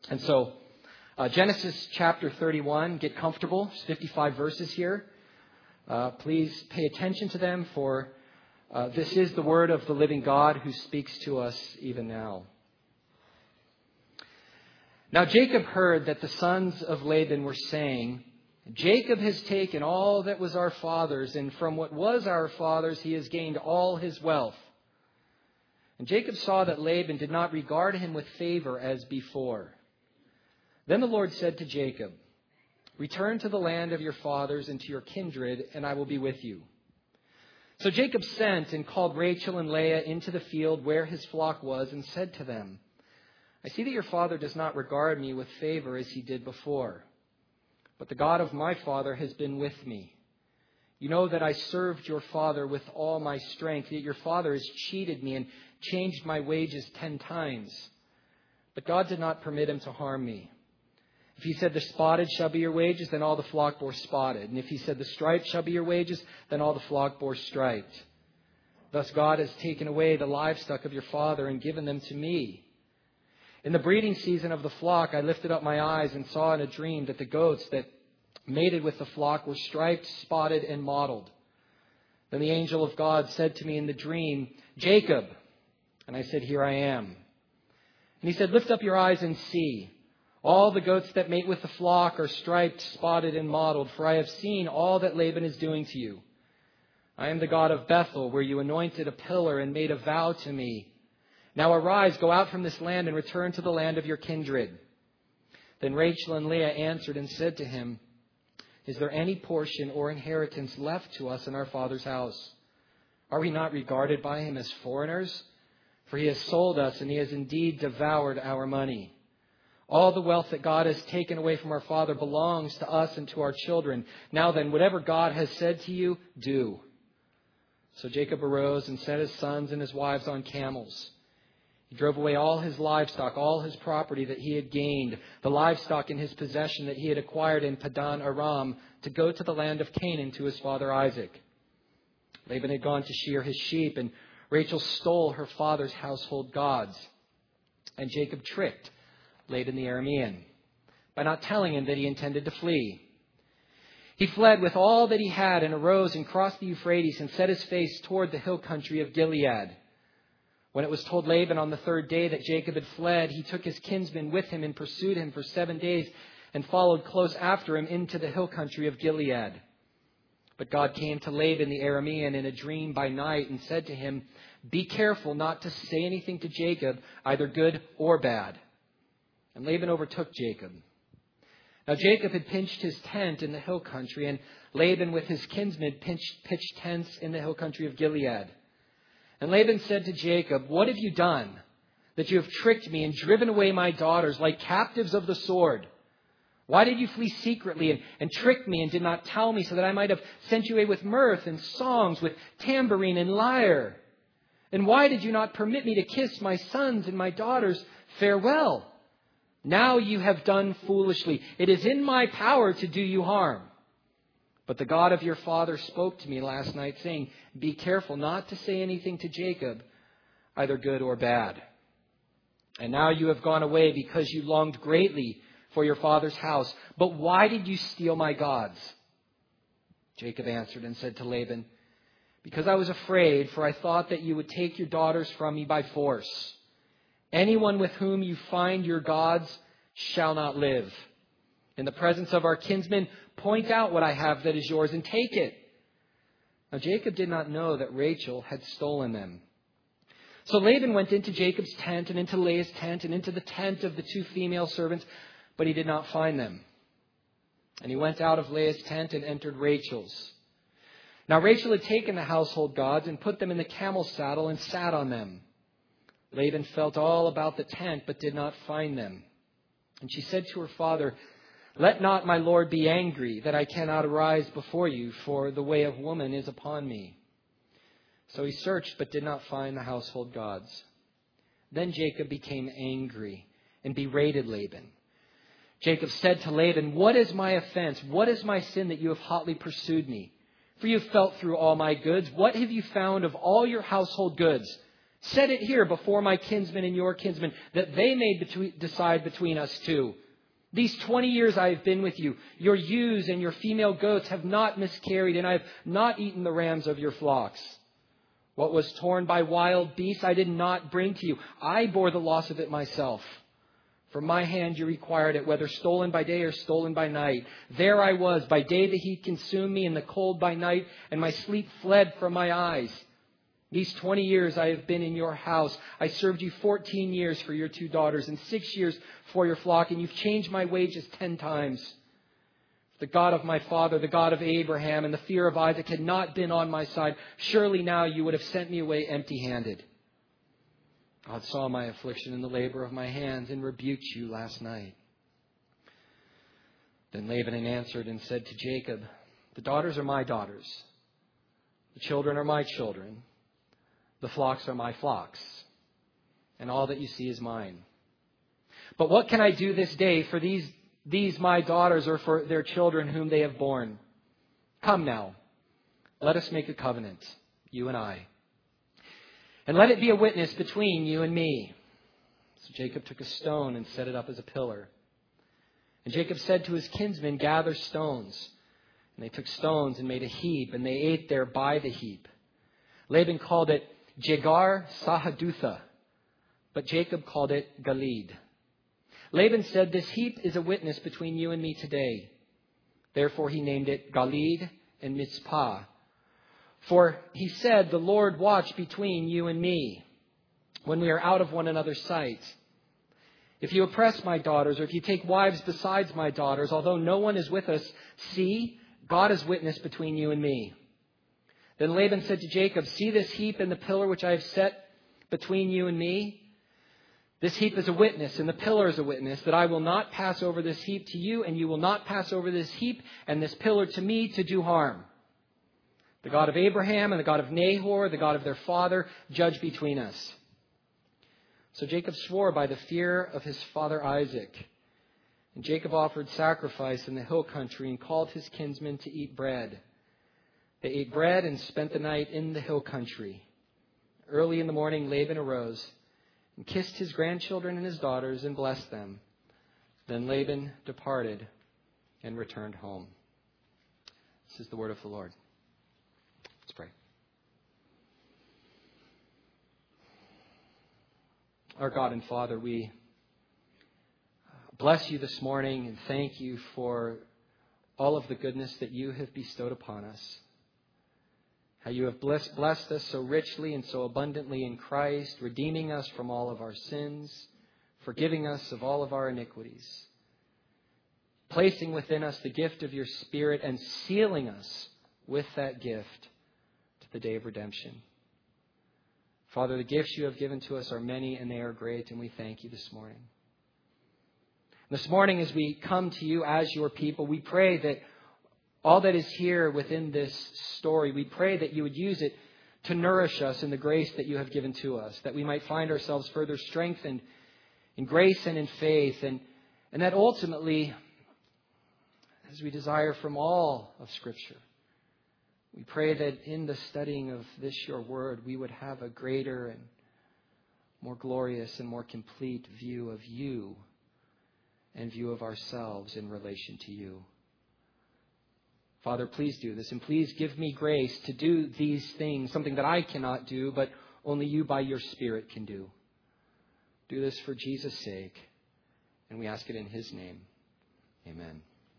And so, Genesis chapter 31, get comfortable. There's 55 verses here. Please pay attention to them, for this is the word of the living God who speaks to us even now. Now Jacob heard that the sons of Laban were saying, Jacob has taken all that was our father's, and from what was our father's he has gained all his wealth. And Jacob saw that Laban did not regard him with favor as before. Then the Lord said to Jacob, return to the land of your fathers and to your kindred, and I will be with you. So Jacob sent and called Rachel and Leah into the field where his flock was, and said to them, I see that your father does not regard me with favor as he did before. But the God of my father has been with me. You know that I served your father with all my strength, yet your father has cheated me and changed my wages 10 times. But God did not permit him to harm me. If he said the spotted shall be your wages, then all the flock bore spotted. And if he said the striped shall be your wages, then all the flock bore striped. Thus God has taken away the livestock of your father and given them to me. In the breeding season of the flock, I lifted up my eyes and saw in a dream that the goats that mated with the flock were striped, spotted, and mottled. Then the angel of God said to me in the dream, Jacob. And I said, here I am. And he said, lift up your eyes and see. All the goats that mate with the flock are striped, spotted, and mottled, for I have seen all that Laban is doing to you. I am the God of Bethel, where you anointed a pillar and made a vow to me. Now arise, go out from this land and return to the land of your kindred. Then Rachel and Leah answered and said to him, is there any portion or inheritance left to us in our father's house? Are we not regarded by him as foreigners? For he has sold us, and he has indeed devoured our money. All the wealth that God has taken away from our father belongs to us and to our children. Now then, whatever God has said to you, do. So Jacob arose and set his sons and his wives on camels. He drove away all his livestock, all his property that he had gained, the livestock in his possession that he had acquired in Padan Aram, to go to the land of Canaan to his father Isaac. Laban had gone to shear his sheep, and Rachel stole her father's household gods. And Jacob tricked Laban the Aramean by not telling him that he intended to flee. He fled with all that he had and arose and crossed the Euphrates and set his face toward the hill country of Gilead. When it was told Laban on the 3rd day that Jacob had fled, he took his kinsmen with him and pursued him for 7 days and followed close after him into the hill country of Gilead. But God came to Laban the Aramean in a dream by night and said to him, be careful not to say anything to Jacob, either good or bad. And Laban overtook Jacob. Now Jacob had pitched his tent in the hill country, and Laban with his kinsmen pitched tents in the hill country of Gilead. And Laban said to Jacob, what have you done, that you have tricked me and driven away my daughters like captives of the sword? Why did you flee secretly and trick me and did not tell me, so that I might have sent you away with mirth and songs, with tambourine and lyre? And why did you not permit me to kiss my sons and my daughters farewell? Now you have done foolishly. It is in my power to do you harm. But the God of your father spoke to me last night, saying, be careful not to say anything to Jacob, either good or bad. And now you have gone away because you longed greatly for your father's house. But why did you steal my gods? Jacob answered and said to Laban, because I was afraid, for I thought that you would take your daughters from me by force. Anyone with whom you find your gods shall not live. In the presence of our kinsmen, point out what I have that is yours and take it. Now Jacob did not know that Rachel had stolen them. So Laban went into Jacob's tent and into Leah's tent and into the tent of the 2 female servants, but he did not find them. And he went out of Leah's tent and entered Rachel's. Now Rachel had taken the household gods and put them in the camel's saddle and sat on them. Laban felt all about the tent, but did not find them. And she said to her father, let not my lord be angry that I cannot arise before you, for the way of woman is upon me. So he searched, but did not find the household gods. Then Jacob became angry and berated Laban. Jacob said to Laban, what is my offense? What is my sin that you have hotly pursued me? For you have felt through all my goods. What have you found of all your household goods? Set it here before my kinsmen and your kinsmen, that they may decide between us two. These 20 years I have been with you. Your ewes and your female goats have not miscarried, and I have not eaten the rams of your flocks. What was torn by wild beasts I did not bring to you. I bore the loss of it myself. From my hand you required it, whether stolen by day or stolen by night. There I was. By day the heat consumed me, and the cold by night, and my sleep fled from my eyes. These 20 years I have been in your house. I served you 14 years for your 2 daughters and 6 years for your flock, and you've changed my wages 10 times. The God of my father, the God of Abraham, and the fear of Isaac had not been on my side. Surely now you would have sent me away empty-handed. God saw my affliction and the labor of my hands and rebuked you last night. Then Laban answered and said to Jacob, the daughters are my daughters. The children are my children. The flocks are my flocks, and all that you see is mine. But what can I do this day for these my daughters or for their children whom they have borne? Come now, let us make a covenant, you and I. And let it be a witness between you and me. So Jacob took a stone and set it up as a pillar. And Jacob said to his kinsmen, gather stones. And they took stones and made a heap, and they ate there by the heap. Laban called it Jegar Sahadutha, but Jacob called it Galeed. Laban said, this heap is a witness between you and me today. Therefore he named it Galeed and Mizpah. For he said, the Lord watch between you and me when we are out of one another's sight. If you oppress my daughters, or if you take wives besides my daughters, although no one is with us, see, God is witness between you and me. Then Laban said to Jacob, see this heap and the pillar which I have set between you and me? This heap is a witness, and the pillar is a witness, that I will not pass over this heap to you, and you will not pass over this heap and this pillar to me to do harm. The God of Abraham and the God of Nahor, the God of their father, judge between us. So Jacob swore by the fear of his father Isaac. And Jacob offered sacrifice in the hill country and called his kinsmen to eat bread. They ate bread and spent the night in the hill country. Early in the morning, Laban arose and kissed his grandchildren and his daughters and blessed them. Then Laban departed and returned home. This is the word of the Lord. Let's pray. Our God and Father, we bless you this morning and thank you for all of the goodness that you have bestowed upon us. How you have blessed us so richly and so abundantly in Christ, redeeming us from all of our sins, forgiving us of all of our iniquities, placing within us the gift of your Spirit and sealing us with that gift to the day of redemption. Father, the gifts you have given to us are many and they are great, and we thank you this morning. This morning, as we come to you as your people, we pray that all that is here within this story, we pray that you would use it to nourish us in the grace that you have given to us, that we might find ourselves further strengthened in grace and in faith, and that ultimately, as we desire from all of Scripture, we pray that in the studying of this, your word, we would have a greater and more glorious and more complete view of you and view of ourselves in relation to you. Father, please do this, and please give me grace to do these things, something that I cannot do, but only you by your Spirit can do. Do this for Jesus' sake, and we ask it in his name. Amen.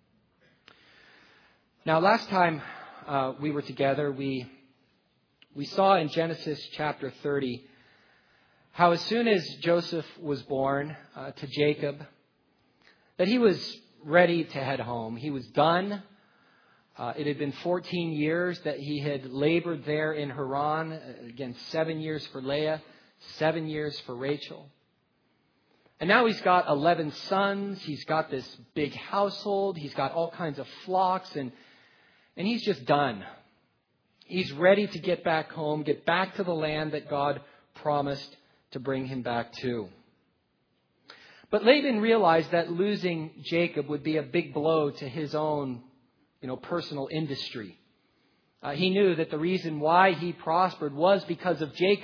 Now, last time we were together, we saw in Genesis chapter 30 how as soon as Joseph was born to Jacob, that he was ready to head home. He was done. It had been 14 years that he had labored there in Haran. Again, 7 years for Leah, 7 years for Rachel. And now he's got 11 sons. He's got this big household. He's got all kinds of flocks. And he's just done. He's ready to get back home, get back to the land that God promised to bring him back to. But Laban realized that losing Jacob would be a big blow to his own personal industry. He knew that the reason why he prospered was because of Jacob,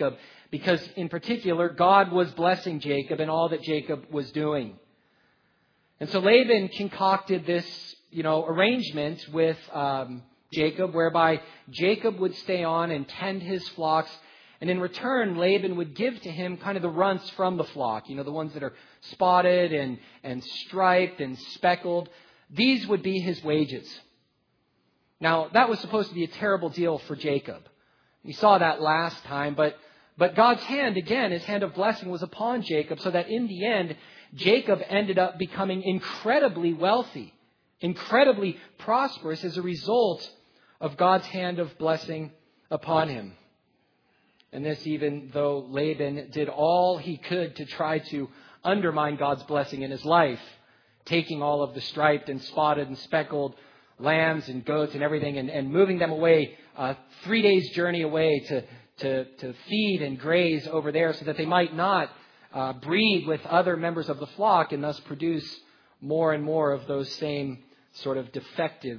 because in particular, God was blessing Jacob and all that Jacob was doing. And so Laban concocted this, arrangement with Jacob, whereby Jacob would stay on and tend his flocks. And in return, Laban would give to him kind of the runts from the flock, the ones that are spotted and striped and speckled. These would be his wages. Now, that was supposed to be a terrible deal for Jacob. We saw that last time, but God's hand, again, his hand of blessing was upon Jacob, so that in the end, Jacob ended up becoming incredibly wealthy, incredibly prosperous as a result of God's hand of blessing upon him. And this even though Laban did all he could to try to undermine God's blessing in his life, taking all of the striped and spotted and speckled lambs and goats and everything and moving them away 3 days' journey away to feed and graze over there so that they might not breed with other members of the flock and thus produce more and more of those same sort of defective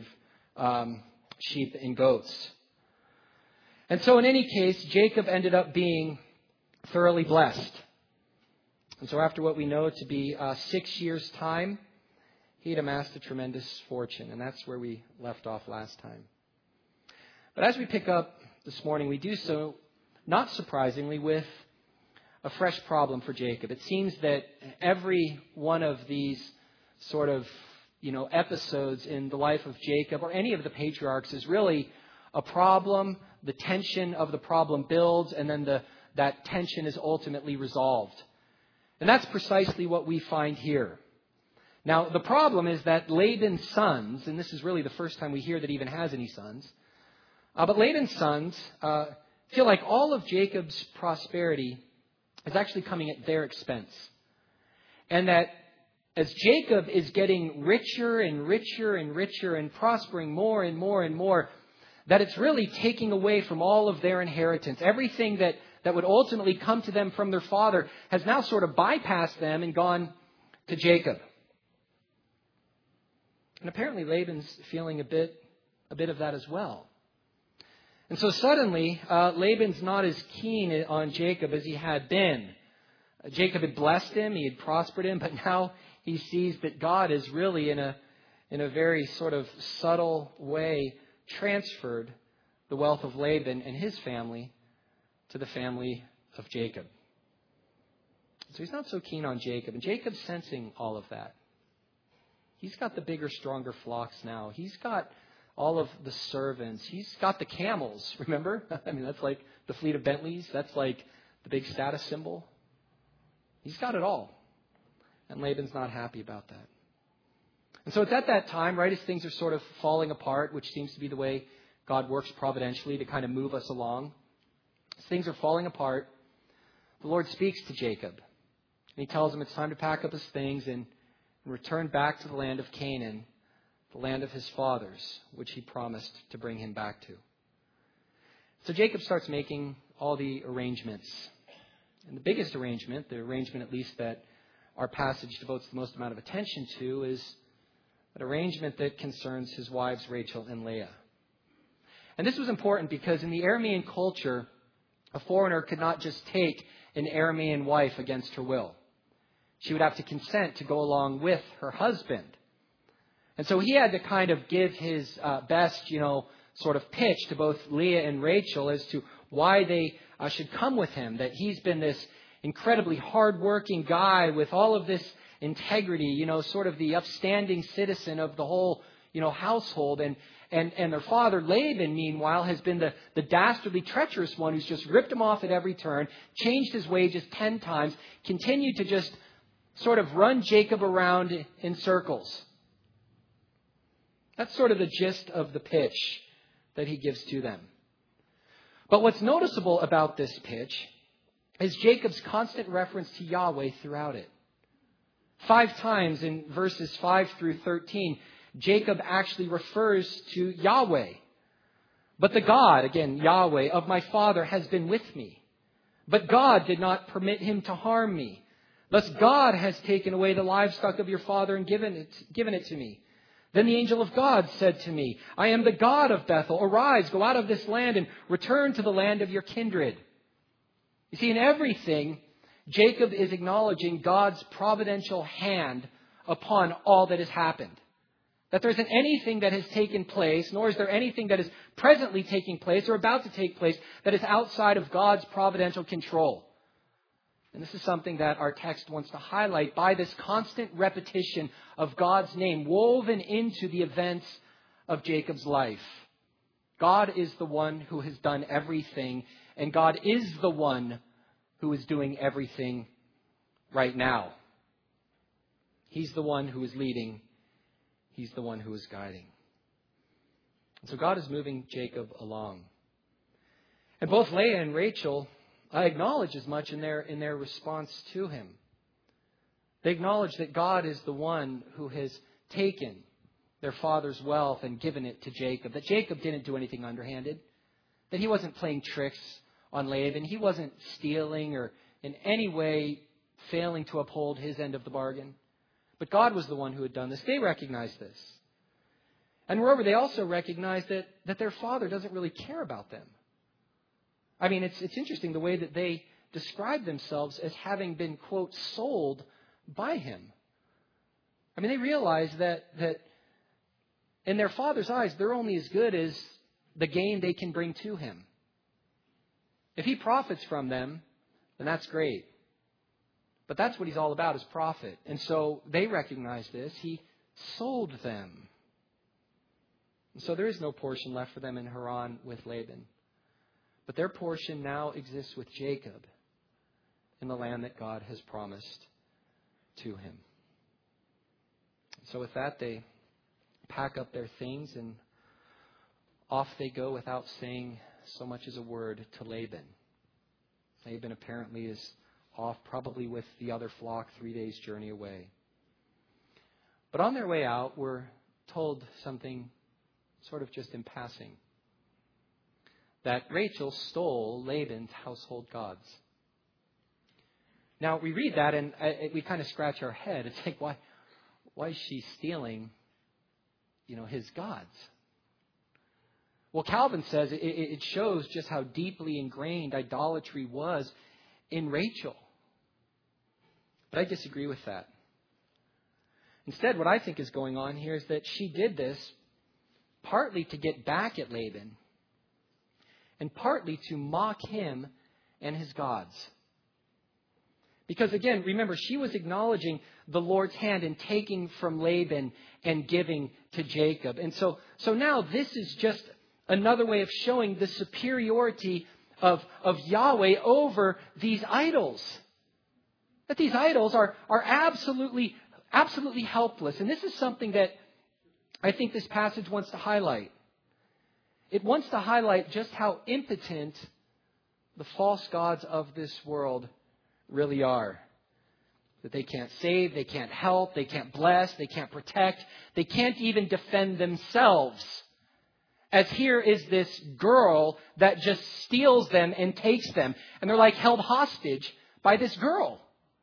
sheep and goats. And so in any case, Jacob ended up being thoroughly blessed. And so after what we know to be 6 years' time, he had amassed a tremendous fortune. And that's where we left off last time. But as we pick up this morning, we do so, not surprisingly, with a fresh problem for Jacob. It seems that every one of these sort of, episodes in the life of Jacob or any of the patriarchs is really a problem. The tension of the problem builds, and then that tension is ultimately resolved. And that's precisely what we find here. Now, the problem is that Laban's sons, and this is really the first time we hear that he even has any sons, but Laban's sons feel like all of Jacob's prosperity is actually coming at their expense. And that as Jacob is getting richer and richer and richer and prospering more and more and more, that it's really taking away from all of their inheritance. Everything that would ultimately come to them from their father has now sort of bypassed them and gone to Jacob. And apparently Laban's feeling a bit of that as well. And so suddenly, Laban's not as keen on Jacob as he had been. Jacob had blessed him, he had prospered him, but now he sees that God is really in a very sort of subtle way transferred the wealth of Laban and his family to the family of Jacob. So he's not so keen on Jacob. And Jacob's sensing all of that. He's got the bigger, stronger flocks now. He's got all of the servants. He's got the camels, remember? That's like the fleet of Bentleys. That's like the big status symbol. He's got it all. And Laban's not happy about that. And so it's at that time, right, as things are sort of falling apart, which seems to be the way God works providentially to kind of move us along. As things are falling apart, the Lord speaks to Jacob. And he tells him it's time to pack up his things and return back to the land of Canaan, the land of his fathers, which he promised to bring him back to. So Jacob starts making all the arrangements. And the biggest arrangement, the arrangement at least that our passage devotes the most amount of attention to, is an arrangement that concerns his wives Rachel and Leah. And this was important because in the Aramean culture, a foreigner could not just take an Aramean wife against her will. She would have to consent to go along with her husband. And so he had to kind of give his best, sort of pitch to both Leah and Rachel as to why they should come with him, that he's been this incredibly hardworking guy with all of this integrity, sort of the upstanding citizen of the whole, household. And their father, Laban, meanwhile, has been the dastardly, treacherous one who's just ripped him off at every turn, changed his wages 10 times, continued to just sort of run Jacob around in circles. That's sort of the gist of the pitch that he gives to them. But what's noticeable about this pitch is Jacob's constant reference to Yahweh throughout it. 5 times in verses 5 through 13, Jacob actually refers to Yahweh. But the God, again, Yahweh, of my father has been with me. But God did not permit him to harm me. Thus God has taken away the livestock of your father and given it to me. Then the angel of God said to me, I am the God of Bethel. Arise, go out of this land and return to the land of your kindred. You see, in everything, Jacob is acknowledging God's providential hand upon all that has happened. That there isn't anything that has taken place, nor is there anything that is presently taking place or about to take place that is outside of God's providential control. And this is something that our text wants to highlight by this constant repetition of God's name woven into the events of Jacob's life. God is the one who has done everything, and God is the one who is doing everything right now. He's the one who is leading. He's the one who is guiding. And so God is moving Jacob along. And both Leah and Rachel acknowledge as much in their response to him. They acknowledge that God is the one who has taken their father's wealth and given it to Jacob. That Jacob didn't do anything underhanded. That he wasn't playing tricks on Laban. He wasn't stealing or in any way failing to uphold his end of the bargain. But God was the one who had done this. They recognized this. And moreover, they also recognized that their father doesn't really care about them. I mean, it's interesting the way that they describe themselves as having been, quote, sold by him. I mean, they realize that in their father's eyes, they're only as good as the gain they can bring to him. If he profits from them, then that's great. But that's what he's all about, is profit. And so they recognize this. He sold them. And so there is no portion left for them in Haran with Laban. But their portion now exists with Jacob in the land that God has promised to him. So with that, they pack up their things and off they go without saying so much as a word to Laban. Laban apparently is off, probably with the other flock 3 days' journey away. But on their way out, we're told something sort of just in passing. That Rachel stole Laban's household gods. Now, we read that and we kind of scratch our head. It's like, why is she stealing, his gods? Well, Calvin says it shows just how deeply ingrained idolatry was in Rachel. But I disagree with that. Instead, what I think is going on here is that she did this partly to get back at Laban and partly to mock him and his gods. Because again, remember, she was acknowledging the Lord's hand in taking from Laban and giving to Jacob. And so now this is just another way of showing the superiority of Yahweh over these idols. That these idols are absolutely helpless. And this is something that I think this passage wants to highlight. It wants to highlight just how impotent the false gods of this world really are. That they can't save, they can't help, they can't bless, they can't protect, they can't even defend themselves. As here is this girl that just steals them and takes them. And they're like held hostage by this girl.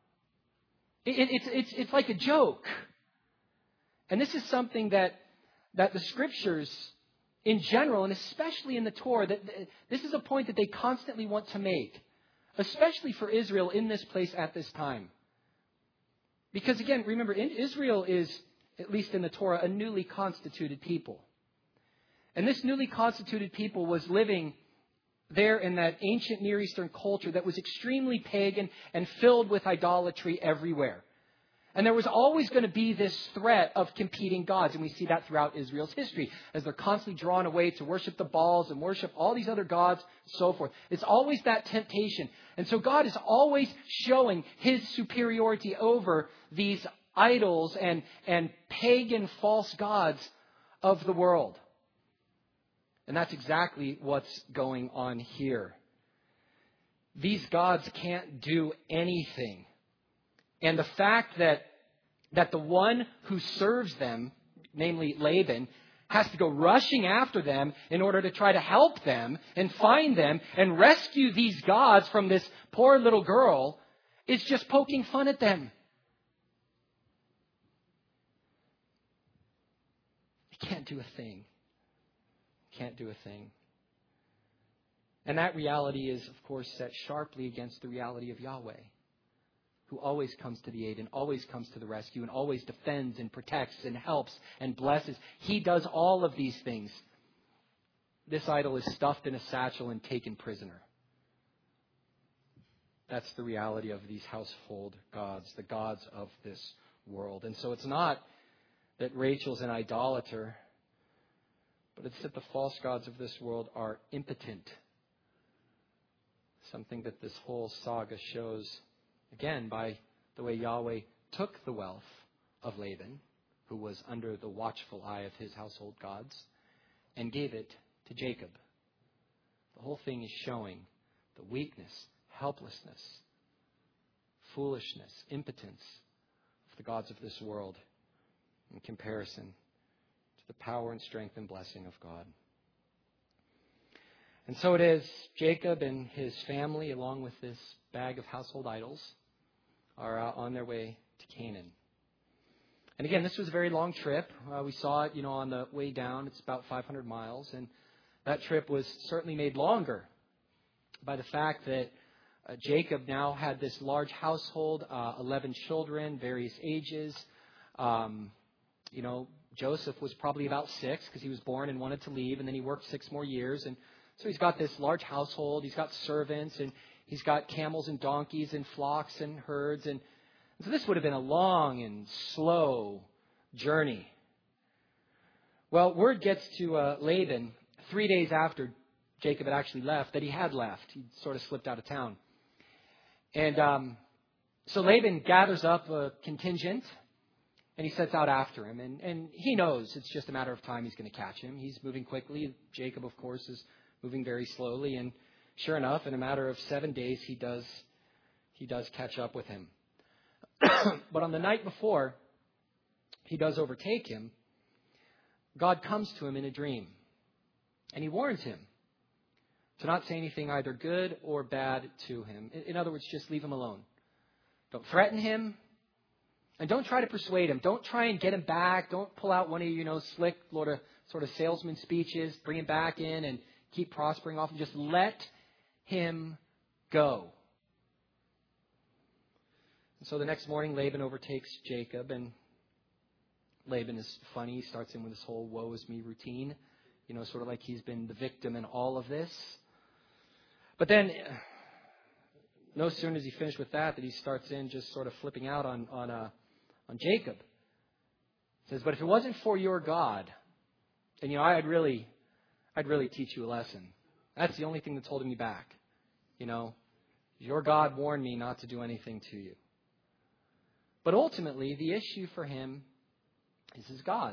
It's like a joke. And this is something that the Scriptures in general, and especially in the Torah, that this is a point that they constantly want to make. Especially for Israel in this place at this time. Because again, remember, Israel is, at least in the Torah, a newly constituted people. And this newly constituted people was living there in that ancient Near Eastern culture that was extremely pagan and filled with idolatry everywhere. And there was always going to be this threat of competing gods. And we see that throughout Israel's history as they're constantly drawn away to worship the Baals and worship all these other gods and so forth. It's always that temptation. And so God is always showing his superiority over these idols and pagan false gods of the world. And that's exactly what's going on here. These gods can't do anything. And the fact that the one who serves them, namely Laban, has to go rushing after them in order to try to help them and find them and rescue these gods from this poor little girl is just poking fun at them. They can't do a thing. Can't do a thing. And that reality is, of course, set sharply against the reality of Yahweh, who always comes to the aid and always comes to the rescue and always defends and protects and helps and blesses. He does all of these things. This idol is stuffed in a satchel and taken prisoner. That's the reality of these household gods, the gods of this world. And so it's not that Rachel's an idolater, but it's that the false gods of this world are impotent. Something that this whole saga shows, again, by the way Yahweh took the wealth of Laban, who was under the watchful eye of his household gods, and gave it to Jacob. The whole thing is showing the weakness, helplessness, foolishness, impotence of the gods of this world in comparison to the power and strength and blessing of God. And so it is, Jacob and his family, along with this bag of household idols, are on their way to Canaan. And again, this was a very long trip. We saw it, on the way down. It's about 500 miles. And that trip was certainly made longer by the fact that Jacob now had this large household, 11 children, various ages. Joseph was probably about 6 because he was born and wanted to leave. And then he worked 6 more years. And so he's got this large household. He's got servants, and he's got camels and donkeys and flocks and herds. And so this would have been a long and slow journey. Well, word gets to Laban 3 days after Jacob had actually left that he had left. He sort of slipped out of town. And so Laban gathers up a contingent, and he sets out after him. And he knows it's just a matter of time he's going to catch him. He's moving quickly. Jacob, of course, is moving very slowly. And sure enough, in a matter of 7 days, he does catch up with him. But on the night before he does overtake him, God comes to him in a dream. And he warns him to not say anything either good or bad to him. In other words, just leave him alone. Don't threaten him. And don't try to persuade him. Don't try and get him back. Don't pull out one of your, slick sort of salesman speeches. Bring him back in and keep prospering off him. Just let him go. And so the next morning, Laban overtakes Jacob. And Laban is funny. He starts in with this whole woe is me routine. Sort of like he's been the victim in all of this. But then, no sooner does he finish with that he starts in just sort of flipping out on Jacob. He says, but if it wasn't for your God, then, I'd really teach you a lesson. That's the only thing that's holding me back. Your God warned me not to do anything to you. But ultimately, the issue for him is his gods.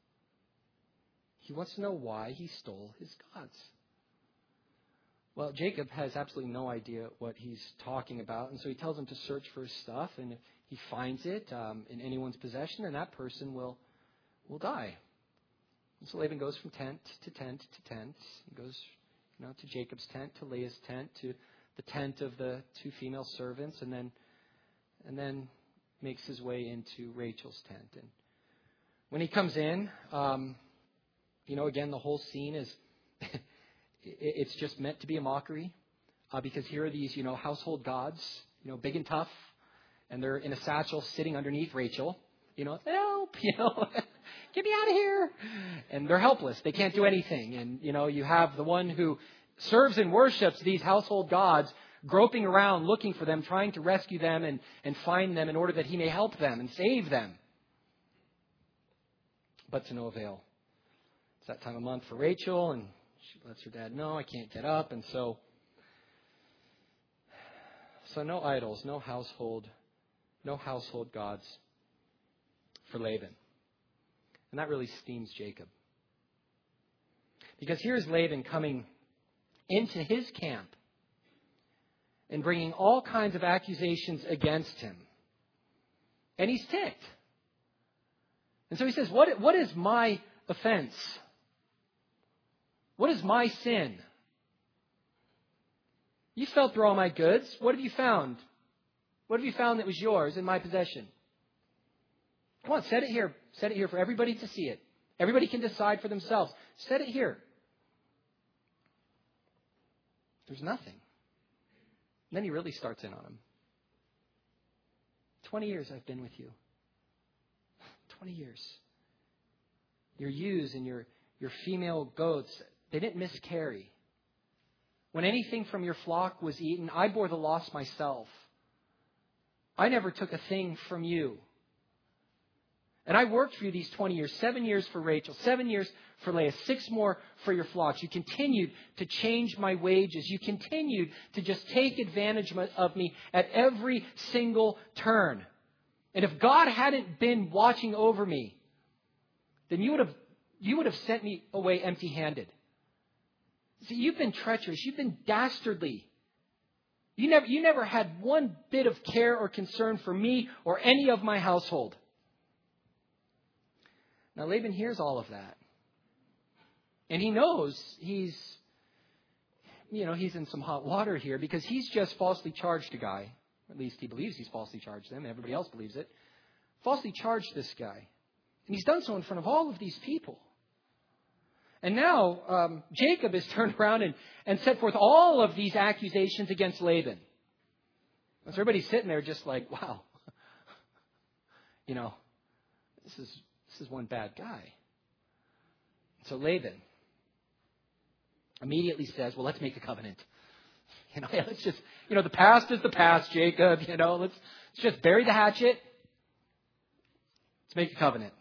He wants to know why he stole his gods. Well, Jacob has absolutely no idea what he's talking about. And so he tells him to search for his stuff. And if he finds it in anyone's possession, then that person will die. And so Laban goes from tent to tent to tent. He goes to Jacob's tent, to Leah's tent, to the tent of the 2 female servants, and then makes his way into Rachel's tent. And when he comes in, again, the whole scene is, it's just meant to be a mockery, because here are these, household gods, big and tough, and they're in a satchel sitting underneath Rachel, help, get me out of here. And they're helpless. They can't do anything. And, you have the one who serves and worships these household gods, groping around, looking for them, trying to rescue them and find them in order that he may help them and save them. But to no avail. It's that time of month for Rachel, and she lets her dad know, I can't get up. And so no idols, no household gods for Laban. And that really steams Jacob. Because here's Laban coming into his camp and bringing all kinds of accusations against him. And he's ticked. And so he says, what is my offense? What is my sin? You fell through all my goods. What have you found? What have you found that was yours in my possession? Come on, set it here. Set it here for everybody to see it. Everybody can decide for themselves. Set it here. There's nothing. And then he really starts in on him. 20 years I've been with you. 20 years. Your ewes and your female goats, they didn't miscarry. When anything from your flock was eaten, I bore the loss myself. I never took a thing from you. And I worked for you these 20 years, 7 years for Rachel, 7 years for Leah, 6 more for your flocks. You continued to change my wages. You continued to just take advantage of me at every single turn. And if God hadn't been watching over me, then you would have sent me away empty-handed. See, you've been treacherous. You've been dastardly. You never had one bit of care or concern for me or any of my household. Now, Laban hears all of that. And he knows he's in some hot water here because he's just falsely charged a guy. At least he believes he's falsely charged them. Everybody else believes it. Falsely charged this guy. And he's done so in front of all of these people. And now Jacob has turned around and set forth all of these accusations against Laban. And so everybody's sitting there just like, wow, this is one bad guy. So Laban immediately says, well, let's make a covenant. Let's just, the past is the past, Jacob. Let's just bury the hatchet. Let's make a covenant.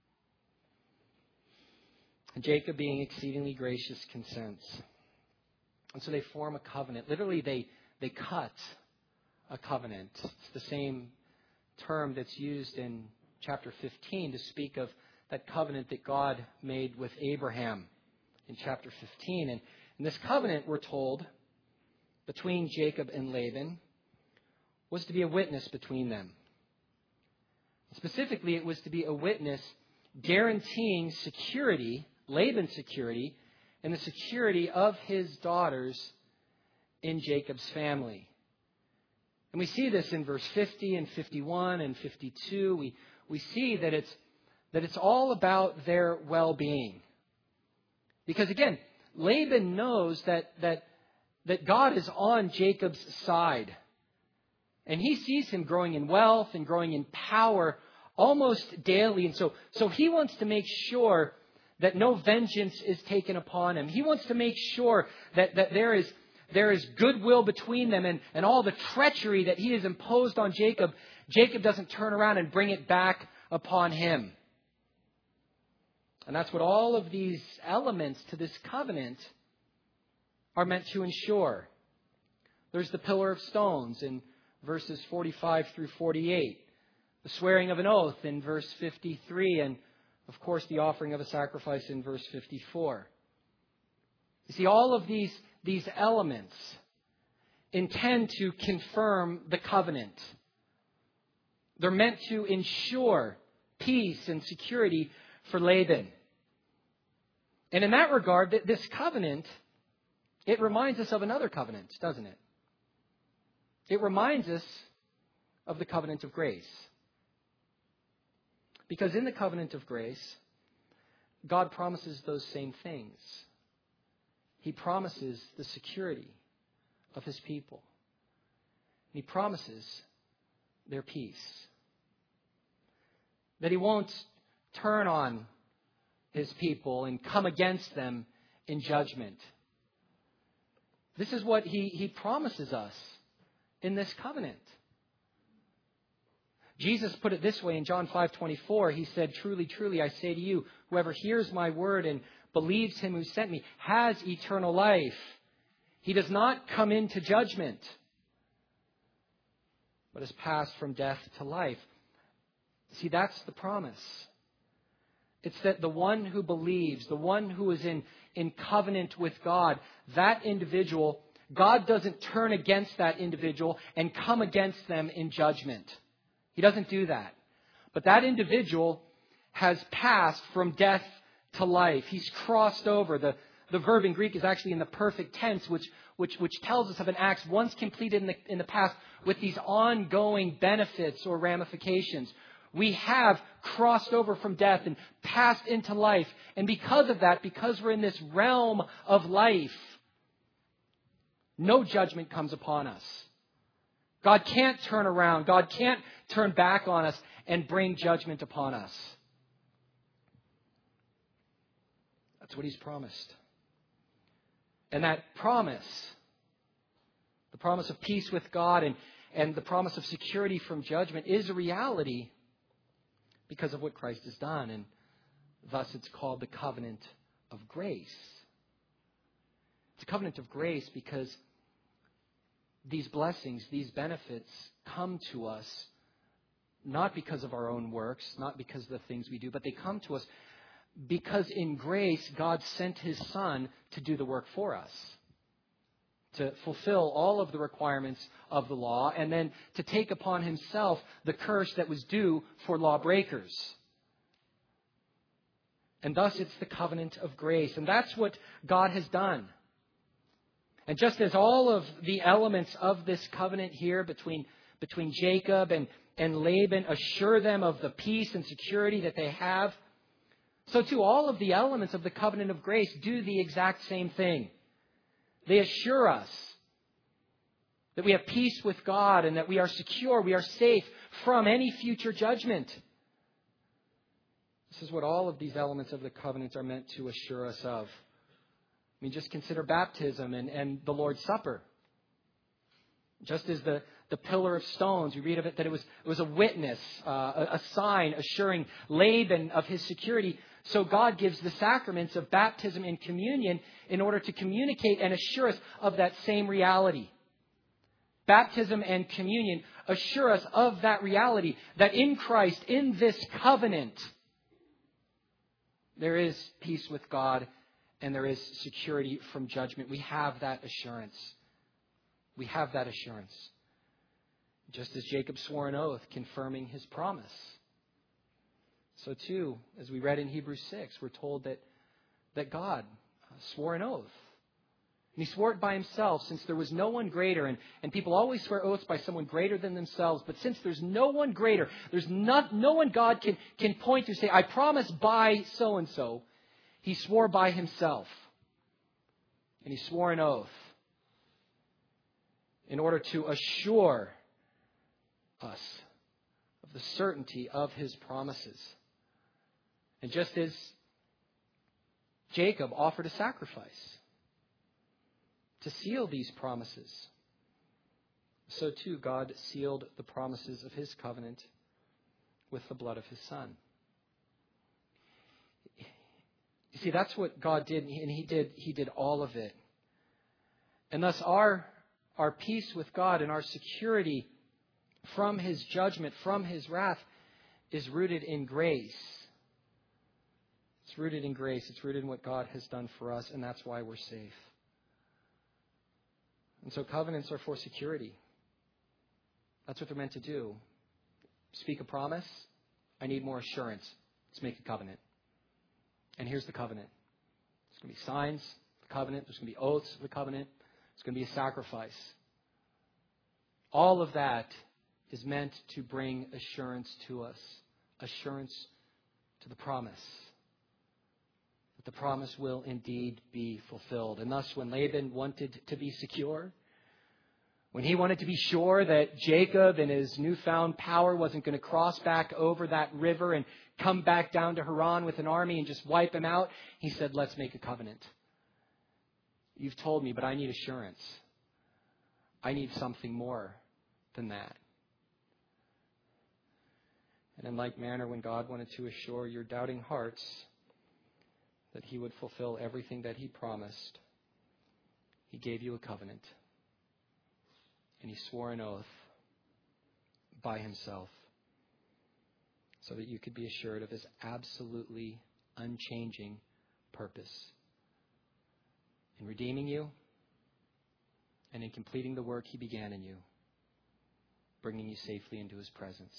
And Jacob, being exceedingly gracious, consents. And so they form a covenant. Literally, they cut a covenant. It's the same term that's used in chapter 15 to speak of that covenant that God made with Abraham in chapter 15. And this covenant, we're told, between Jacob and Laban, was to be a witness between them. Specifically, it was to be a witness guaranteeing security, Laban's security, and the security of his daughters in Jacob's family. And we see this in verse 50 and 51 and 52. We see that it's all about their well-being. Because again, Laban knows that God is on Jacob's side. And he sees him growing in wealth and growing in power almost daily. And so he wants to make sure that no vengeance is taken upon him. He wants to make sure that there is goodwill between them and all the treachery that he has imposed on Jacob doesn't turn around and bring it back upon him. And that's what all of these elements to this covenant are meant to ensure. There's the pillar of stones in verses 45 through 48. The swearing of an oath in verse 53. And, of course, the offering of a sacrifice in verse 54. You see, all of these elements intend to confirm the covenant. They're meant to ensure peace and security for Laban. And in that regard, this covenant, it reminds us of another covenant, doesn't it? It reminds us of the covenant of grace. Because in the covenant of grace, God promises those same things. He promises the security of His people. And He promises their peace. That He won't turn on His people and come against them in judgment. This is what He promises us in this covenant. Jesus put it this way in John 5:24. He said, "Truly, truly, I say to you, whoever hears my word and believes Him who sent me has eternal life. He does not come into judgment, but has passed from death to life." See, that's the promise. It's that the one who believes, the one who is in covenant with God, that individual, God doesn't turn against that individual and come against them in judgment. He doesn't do that. But that individual has passed from death to life. He's crossed over. The verb in Greek is actually in the perfect tense, which tells us of an act once completed in the past with these ongoing benefits or ramifications. We have crossed over from death and passed into life. And because of that, because we're in this realm of life, no judgment comes upon us. God can't turn around. God can't turn back on us and bring judgment upon us. That's what He's promised. And that promise, the promise of peace with God and the promise of security from judgment, is a reality because of what Christ has done. And thus it's called the covenant of grace. It's a covenant of grace because these blessings, these benefits come to us not because of our own works, not because of the things we do, but they come to us because in grace, God sent His Son to do the work for us, to fulfill all of the requirements of the law, and then to take upon Himself the curse that was due for lawbreakers. And thus it's the covenant of grace. And that's what God has done. And just as all of the elements of this covenant here between Jacob and Laban assure them of the peace and security that they have, so too all of the elements of the covenant of grace do the exact same thing. They assure us that we have peace with God and that we are secure, we are safe from any future judgment. This is what all of these elements of the covenant are meant to assure us of. I mean, just consider baptism and the Lord's Supper. Just as the pillar of stones, we read of it that it was a witness, a sign assuring Laban of his security. So God gives the sacraments of baptism and communion in order to communicate and assure us of that same reality. Baptism and communion assure us of that reality, that in Christ, in this covenant, there is peace with God and there is security from judgment. We have that assurance. We have that assurance. Just as Jacob swore an oath confirming his promise. So too, as we read in Hebrews 6, we're told that God swore an oath. And He swore it by Himself, since there was no one greater. And people always swear oaths by someone greater than themselves. But since there's no one greater, there's no one God can point to, say, I promise by so-and-so. He swore by Himself. And He swore an oath in order to assure us of the certainty of His promises. And just as Jacob offered a sacrifice to seal these promises, so too God sealed the promises of His covenant with the blood of His Son. You see, that's what God did, and He did all of it. And thus our peace with God and our security from His judgment, from His wrath, is rooted in grace. It's rooted in grace. It's rooted in what God has done for us, and that's why we're safe. And so covenants are for security. That's what they're meant to do. Speak a promise. I need more assurance. Let's make a covenant. And here's the covenant. There's going to be signs of the covenant. There's going to be oaths of the covenant. There's going to be a sacrifice. All of that is meant to bring assurance to us. Assurance to the promise. That the promise will indeed be fulfilled. And thus, when Laban wanted to be secure, when he wanted to be sure that Jacob in his newfound power wasn't going to cross back over that river and come back down to Haran with an army and just wipe him out, he said, let's make a covenant. You've told me, but I need assurance. I need something more than that. And in like manner, when God wanted to assure your doubting hearts that He would fulfill everything that He promised, He gave you a covenant. And He swore an oath by Himself so that you could be assured of His absolutely unchanging purpose in redeeming you and in completing the work He began in you, bringing you safely into His presence.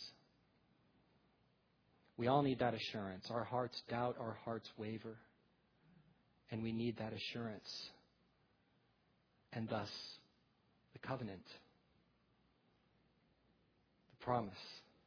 We all need that assurance. Our hearts doubt, our hearts waver, and we need that assurance. And thus, the covenant, the promise,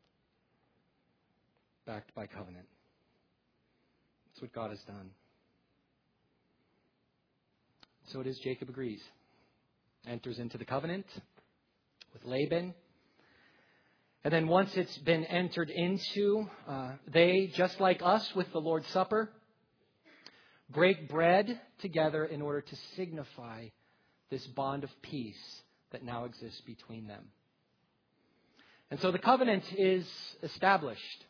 backed by covenant. That's what God has done. So it is, Jacob agrees. enters into the covenant with Laban. And then once it's been entered into, they, just like us with the Lord's Supper, break bread together in order to signify this bond of peace that now exists between them. And so the covenant is established.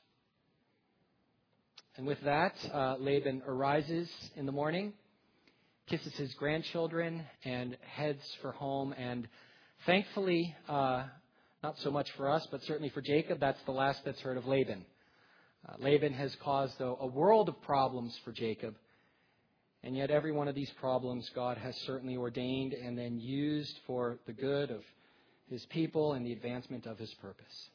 And with that, Laban arises in the morning, kisses his grandchildren, and heads for home. And thankfully, not so much for us, but certainly for Jacob, that's the last that's heard of Laban. Laban has caused a world of problems for Jacob. And yet every one of these problems God has certainly ordained and then used for the good of His people and the advancement of His purpose.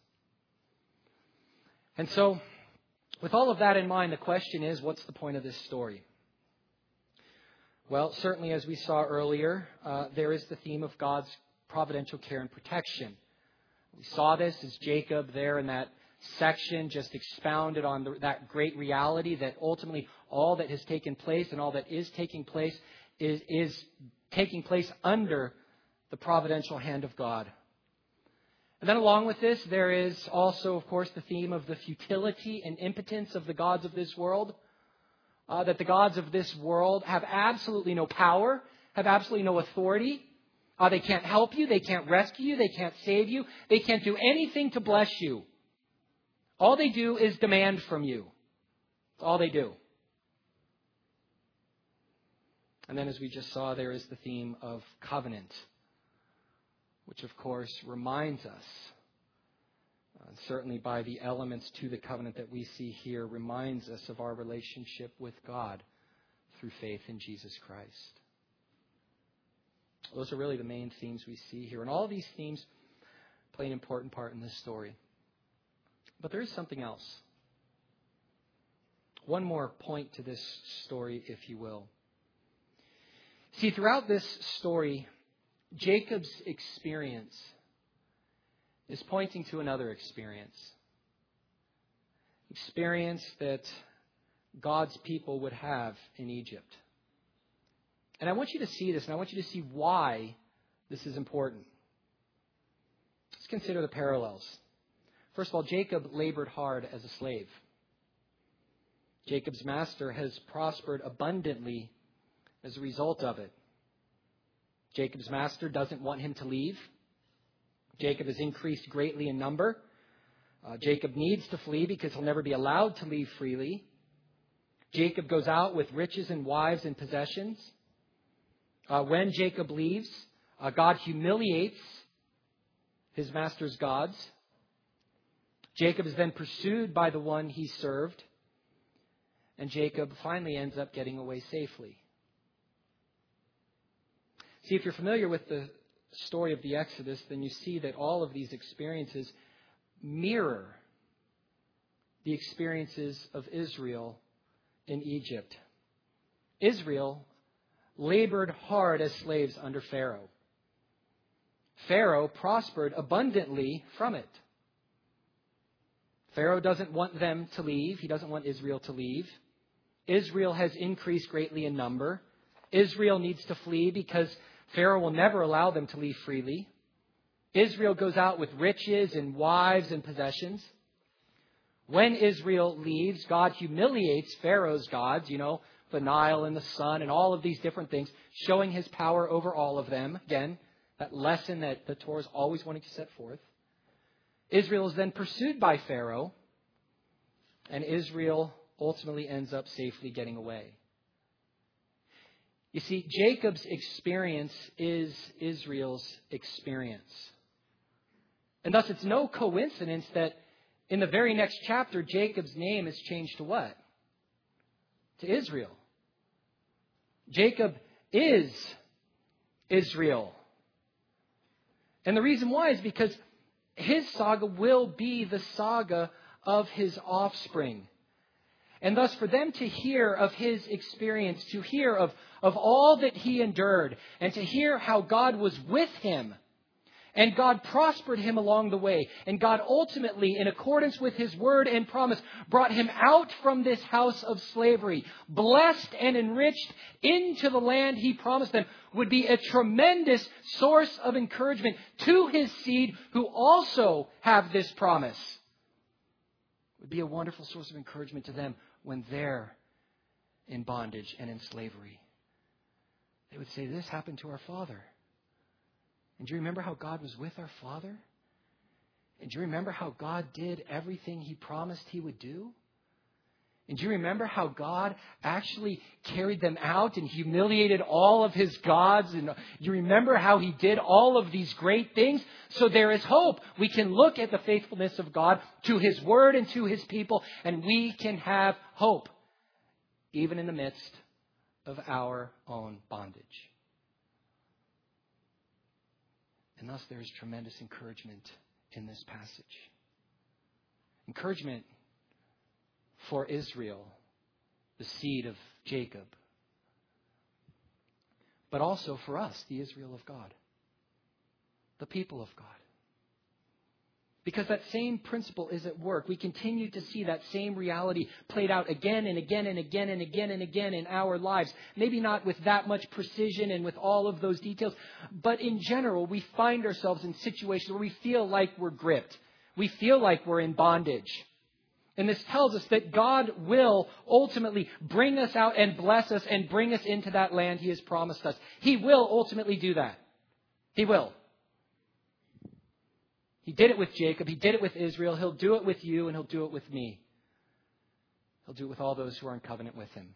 And so, with all of that in mind, the question is, what's the point of this story? Well, certainly as we saw earlier, there is the theme of God's providential care and protection. We saw this as Jacob there in that section just expounded on that great reality that ultimately all that has taken place and all that is taking place is taking place under the providential hand of God. And then along with this, there is also, of course, the theme of the futility and impotence of the gods of this world. That the gods of this world have absolutely no power, have absolutely no authority. They can't help you, they can't rescue you, they can't save you, they can't do anything to bless you. All they do is demand from you. That's all they do. And then as we just saw, there is the theme of covenant, which of course reminds us, certainly by the elements to the covenant that we see here, reminds us of our relationship with God through faith in Jesus Christ. Those are really the main themes we see here. And all of these themes play an important part in this story. But there is something else. One more point to this story, if you will. See, throughout this story, Jacob's experience is pointing to another experience. Experience that God's people would have in Egypt. And I want you to see this, and I want you to see why this is important. Let's consider the parallels. First of all, Jacob labored hard as a slave. Jacob's master has prospered abundantly as a result of it. Jacob's master doesn't want him to leave. Jacob has increased greatly in number. Jacob needs to flee because he'll never be allowed to leave freely. Jacob goes out with riches and wives and possessions. When Jacob leaves, God humiliates his master's gods. Jacob is then pursued by the one he served. And Jacob finally ends up getting away safely. See, if you're familiar with the story of the Exodus, then you see that all of these experiences mirror the experiences of Israel in Egypt. Israel labored hard as slaves under Pharaoh. Pharaoh prospered abundantly from it. Pharaoh doesn't want them to leave. He doesn't want Israel to leave. Israel has increased greatly in number. Israel needs to flee because Pharaoh will never allow them to leave freely. Israel goes out with riches and wives and possessions. When Israel leaves, God humiliates Pharaoh's gods, the Nile and the sun and all of these different things, showing His power over all of them. Again, that lesson that the Torah is always wanting to set forth. Israel is then pursued by Pharaoh, and Israel ultimately ends up safely getting away. You see, Jacob's experience is Israel's experience. And thus it's no coincidence that in the very next chapter, Jacob's name is changed to what? To Israel. Jacob is Israel. And the reason why is because his saga will be the saga of his offspring. And thus for them to hear of his experience, to hear of all that he endured, and to hear how God was with him, And God prospered him along the way. And God ultimately, in accordance with his word and promise, brought him out from this house of slavery, blessed and enriched into the land he promised them, would be a tremendous source of encouragement to his seed who also have this promise. It would be a wonderful source of encouragement to them when they're in bondage and in slavery. They would say, this happened to our father. And do you remember how God was with our father? And do you remember how God did everything he promised he would do? And do you remember how God actually carried them out and humiliated all of his gods? And you remember how he did all of these great things? So there is hope. We can look at the faithfulness of God to his word and to his people, and we can have hope, even in the midst of our own bondage. And thus there is tremendous encouragement in this passage. Encouragement for Israel, the seed of Jacob. But also for us, the Israel of God, the people of God. Because that same principle is at work. We continue to see that same reality played out again and again and again and again and again in our lives. Maybe not with that much precision and with all of those details, but in general, we find ourselves in situations where we feel like we're gripped. We feel like we're in bondage. And this tells us that God will ultimately bring us out and bless us and bring us into that land he has promised us. He will ultimately do that. He will. He did it with Jacob. He did it with Israel. He'll do it with you, and he'll do it with me. He'll do it with all those who are in covenant with him.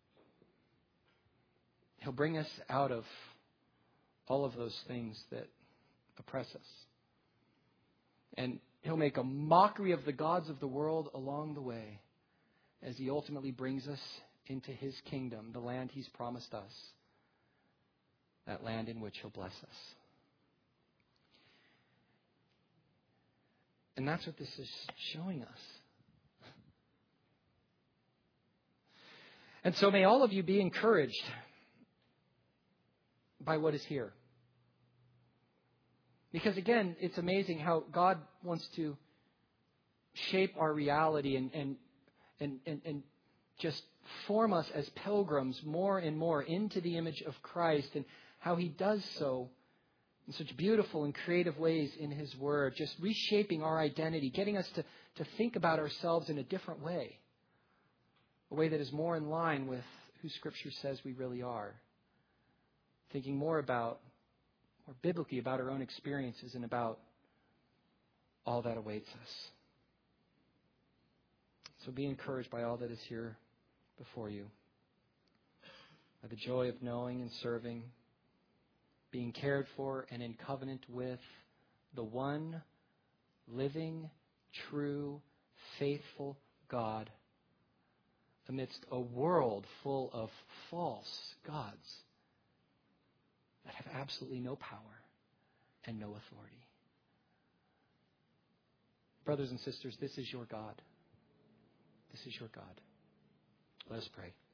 He'll bring us out of all of those things that oppress us. And he'll make a mockery of the gods of the world along the way as he ultimately brings us into his kingdom, the land he's promised us, that land in which he'll bless us. And that's what this is showing us. And so may all of you be encouraged by what is here. Because again, it's amazing how God wants to shape our reality and just form us as pilgrims more and more into the image of Christ, and how he does so in such beautiful and creative ways in his word, just reshaping our identity, getting us to think about ourselves in a different way, a way that is more in line with who Scripture says we really are, thinking more biblically about our own experiences and about all that awaits us. So be encouraged by all that is here before you, by the joy of knowing and serving, being cared for and in covenant with the one living, true, faithful God amidst a world full of false gods that have absolutely no power and no authority. Brothers and sisters, this is your God. This is your God. Let us pray.